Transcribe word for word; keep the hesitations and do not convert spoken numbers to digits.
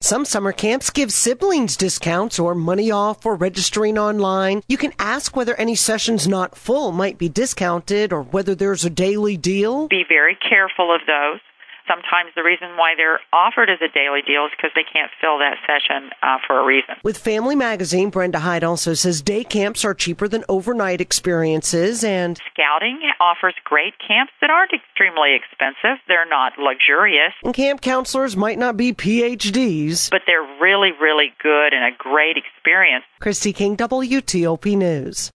Some summer camps give siblings discounts or money off for registering online. You can ask whether any sessions not full might be discounted or whether there's a daily deal. Be very careful of those. Sometimes the reason why they're offered as a daily deal is because they can't fill that session uh, for a reason. With Family Magazine, Brenda Hyde also says day camps are cheaper than overnight experiences, and Scouting offers great camps that aren't extremely expensive. They're not luxurious. And camp counselors might not be P H Ds, but they're really, really good and a great experience. Christy King, W T O P News.